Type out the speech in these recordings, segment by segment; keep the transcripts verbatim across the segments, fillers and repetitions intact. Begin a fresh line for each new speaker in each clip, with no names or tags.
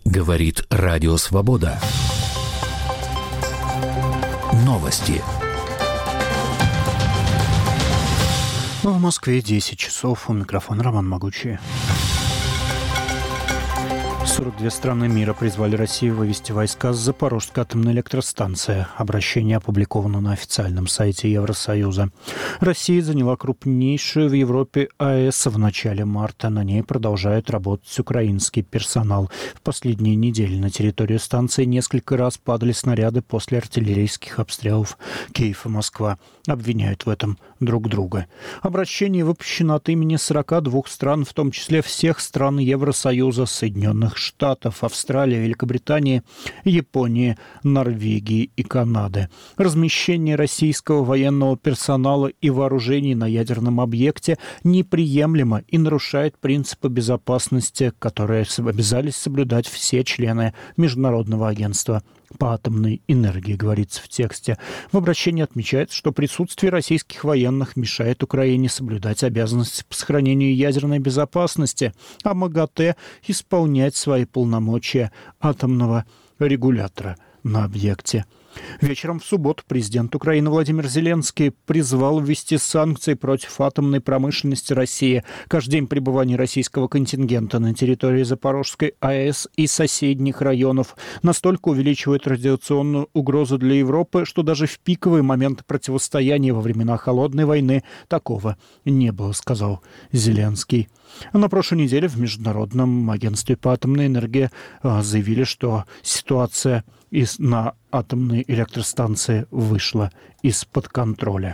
Говорит Радио Свобода. Новости.
В Москве десять часов. У микрофона Роман Могучий. сорок две страны мира призвали Россию вывести войска с Запорожской атомной электростанции. Обращение опубликовано на официальном сайте Евросоюза. Россия заняла крупнейшую в Европе АЭС в начале марта. На ней продолжает работать украинский персонал. В последние недели на территорию станции несколько раз падали снаряды после артиллерийских обстрелов. Киев и Москва обвиняют в этом друг друга. Обращение выпущено от имени сорока двух стран, в том числе всех стран Евросоюза, Соединенных Штатов, Австралии, Великобритании, Японии, Норвегии и Канады. Размещение российского военного персонала и вооружений на ядерном объекте неприемлемо и нарушает принципы безопасности, которые обязались соблюдать все члены Международного агентства по атомной энергии, говорится в тексте. В обращении отмечается, что присутствие российских военных мешает Украине соблюдать обязанности по сохранению ядерной безопасности, а МАГАТЭ исполнять свои полномочия атомного регулятора на объекте. Вечером в субботу президент Украины Владимир Зеленский призвал ввести санкции против атомной промышленности России. Каждый день пребывания российского контингента на территории Запорожской АЭС и соседних районов настолько увеличивает радиационную угрозу для Европы, что даже в пиковые моменты противостояния во времена Холодной войны такого не было, сказал Зеленский. На прошлой неделе в Международном агентстве по атомной энергии заявили, что ситуация на атомной электростанции вышла из-под контроля.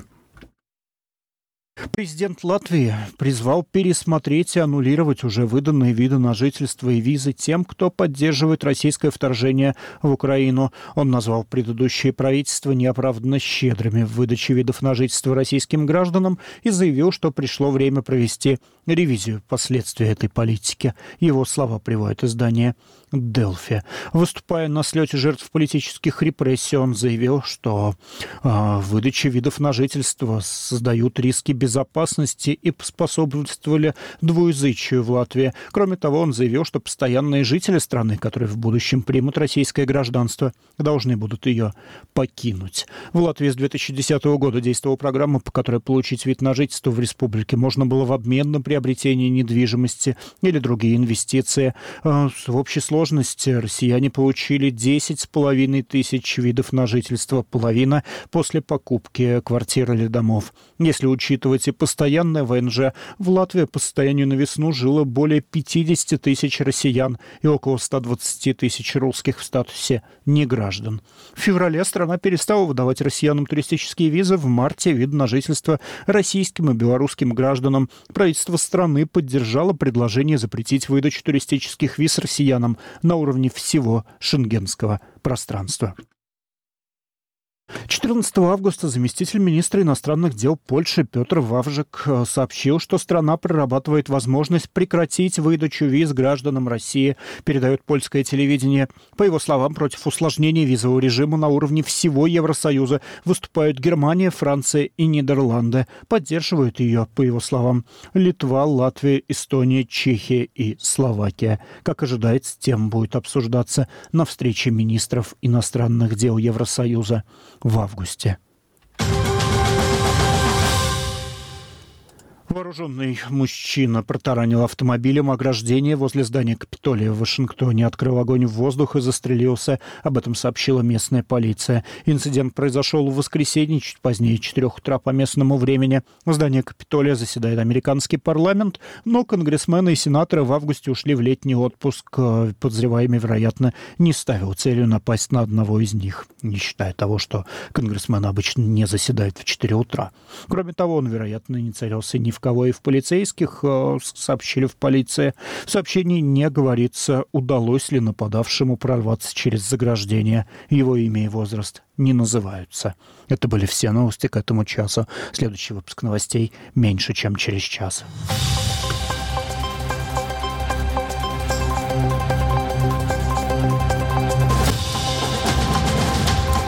Президент Латвии призвал пересмотреть и аннулировать уже выданные виды на жительство и визы тем, кто поддерживает российское вторжение в Украину. Он назвал предыдущие правительства неоправданно щедрыми в выдаче видов на жительство российским гражданам и заявил, что пришло время провести ревизию последствий этой политики. Его слова приводит издание «Делфи». Выступая на слете жертв политических репрессий, он заявил, что э, выдача видов на жительство создают риски безопасности и способствовали двуязычию в Латвии. Кроме того, он заявил, что постоянные жители страны, которые в будущем примут российское гражданство, должны будут ее покинуть. В Латвии с две тысячи десятого года действовала программа, по которой получить вид на жительство в республике можно было в обмен на приобретение недвижимости или другие инвестиции. В общей сложности россияне получили десять с половиной тысяч видов на жительство, половина после покупки квартир или домов. Если учитывать и постоянное ВНЖ, в Латвии по состоянию на весну жило более пятьдесят тысяч россиян и около ста двадцати тысяч русских в статусе неграждан. В феврале страна перестала выдавать россиянам туристические визы, в марте вид на жительство российским и белорусским гражданам. Правительство страны поддержало предложение запретить выдачу туристических виз россиянам на уровне всего шенгенского пространства. четырнадцатого августа заместитель министра иностранных дел Польши Петр Ваврик сообщил, что страна прорабатывает возможность прекратить выдачу виз гражданам России, передает польское телевидение. По его словам, против усложнения визового режима на уровне всего Евросоюза выступают Германия, Франция и Нидерланды. Поддерживают ее, по его словам, Литва, Латвия, Эстония, Чехия и Словакия. Как ожидается, тема будет обсуждаться на встрече министров иностранных дел Евросоюза в августе. Вооруженный мужчина протаранил автомобилем ограждение возле здания Капитолия в Вашингтоне, открыл огонь в воздух и застрелился. Об этом сообщила местная полиция. Инцидент произошел в воскресенье, чуть позднее четырех утра по местному времени. В здании Капитолия заседает американский парламент, но конгрессмены и сенаторы в августе ушли в летний отпуск. Подозреваемый, вероятно, не ставил целью напасть на одного из них, не считая того, что конгрессмены обычно не заседают в четыре утра. Кроме того, он, вероятно, не целился ни в кого и в полицейских, сообщили в полиции. В сообщении не говорится, удалось ли нападавшему прорваться через заграждение. Его имя и возраст не называются. Это были все новости к этому часу. Следующий выпуск новостей меньше, чем через час.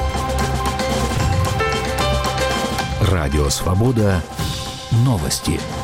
Радио Свобода. Новости.